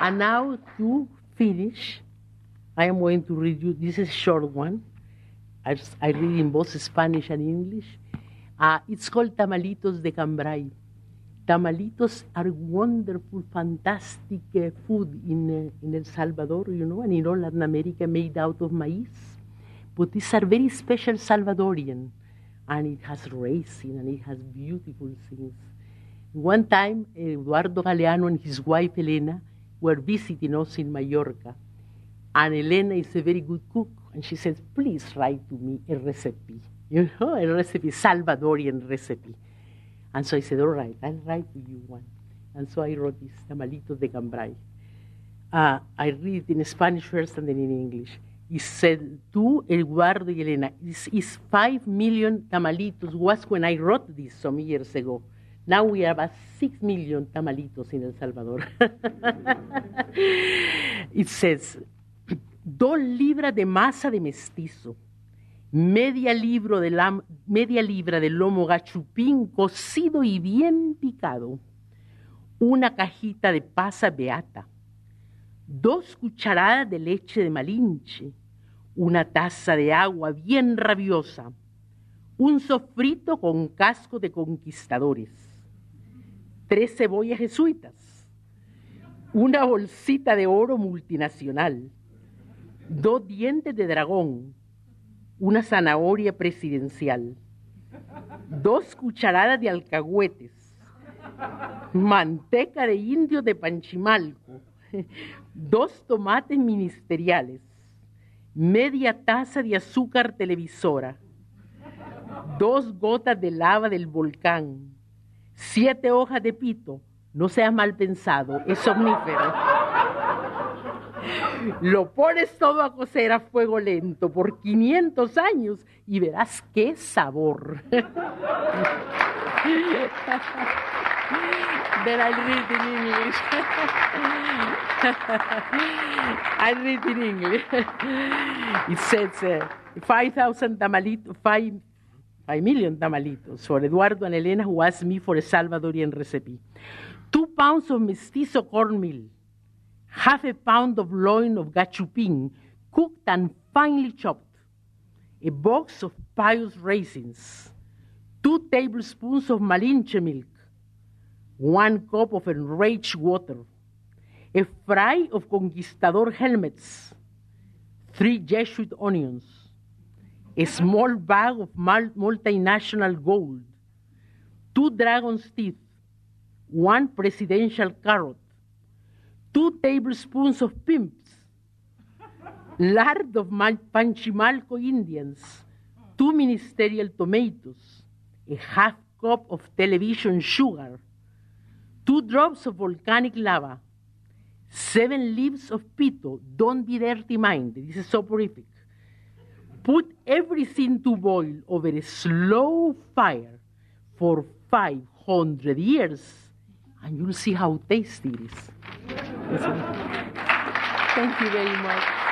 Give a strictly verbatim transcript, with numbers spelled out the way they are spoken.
And now to finish, I am going to read you, this is a short one. I, I read in both Spanish and English. Uh, it's called Tamalitos de Cambrai. Tamalitos are wonderful, fantastic uh, food in, uh, in El Salvador, you know, and in all Latin America, made out of maize. But these are very special Salvadorian, and it has raisin, and it has beautiful things. One time, Eduardo Galeano and his wife Elena were visiting us in Mallorca, and Elena is a very good cook, and she says, please write to me a recipe, you know, a recipe, Salvadorian recipe. And so I said, all right, I'll write to you one. And so I wrote this, Tamalitos de Cambrai. Uh, I read it in Spanish first and then in English. He said, to Eduardo y Elena, this is five million tamalitos, was when I wrote this some years ago. Now we have about six million tamalitos in El Salvador. It says, dos libras de masa de mestizo, media, libro de la, media libra de lomo gachupín cocido y bien picado, una cajita de pasa beata, dos cucharadas de leche de Malinche, una taza de agua bien rabiosa, un sofrito con casco de conquistadores, tres cebollas jesuitas, una bolsita de oro multinacional, dos dientes de dragón, una zanahoria presidencial, dos cucharadas de alcahuetes, manteca de indio de Panchimalco, dos tomates ministeriales, media taza de azúcar televisora, dos gotas de lava del volcán, siete hojas de pito, no seas mal pensado, es somnífero. Lo pones todo a cocer a fuego lento por quinientos años y verás qué sabor. Then I read in English. I read in English. It says uh, five thousand tamalitos, five, five million tamalitos for Eduardo and Elena, who asked me for a Salvadorian recipe. Two pounds of mestizo cornmeal, half a pound of loin of gachupín, cooked and finely chopped, a box of pious raisins, two tablespoons of Malinche milk, one cup of enraged water, a fry of conquistador helmets, three Jesuit onions, a small bag of multinational gold, two dragon's teeth, one presidential carrot, two tablespoons of pimps, lard of Panchimalco Indians, two ministerial tomatoes, a half cup of television sugar, two drops of volcanic lava, seven leaves of pito. Don't be dirty-minded. This is soporific. Put everything to boil over a slow fire for five hundred years, and you'll see how tasty it is. Thank you very much.